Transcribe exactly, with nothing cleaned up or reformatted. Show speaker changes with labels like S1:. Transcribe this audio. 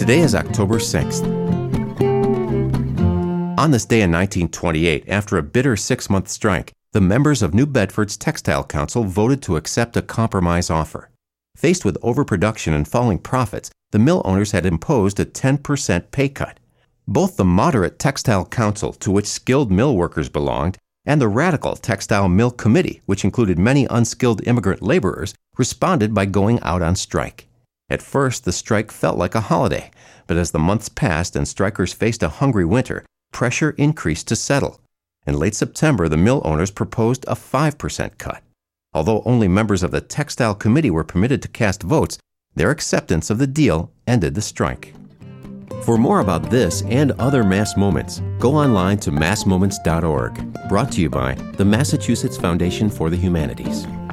S1: Today is October sixth. On this day in nineteen twenty-eight, after a bitter six-month strike, the members of New Bedford's Textile Council voted to accept a compromise offer. Faced with overproduction and falling profits, the mill owners had imposed a ten percent pay cut. Both the moderate Textile Council, to which skilled mill workers belonged, and the radical Textile Mill Committee, which included many unskilled immigrant laborers, responded by going out on strike. At first, the strike felt like a holiday, but as the months passed and strikers faced a hungry winter, pressure increased to settle. In late September, the mill owners proposed a five percent cut. Although only members of the Textile Committee were permitted to cast votes, their acceptance of the deal ended the strike. For more about this and other Mass Moments, go online to mass moments dot org. Brought to you by the Massachusetts Foundation for the Humanities.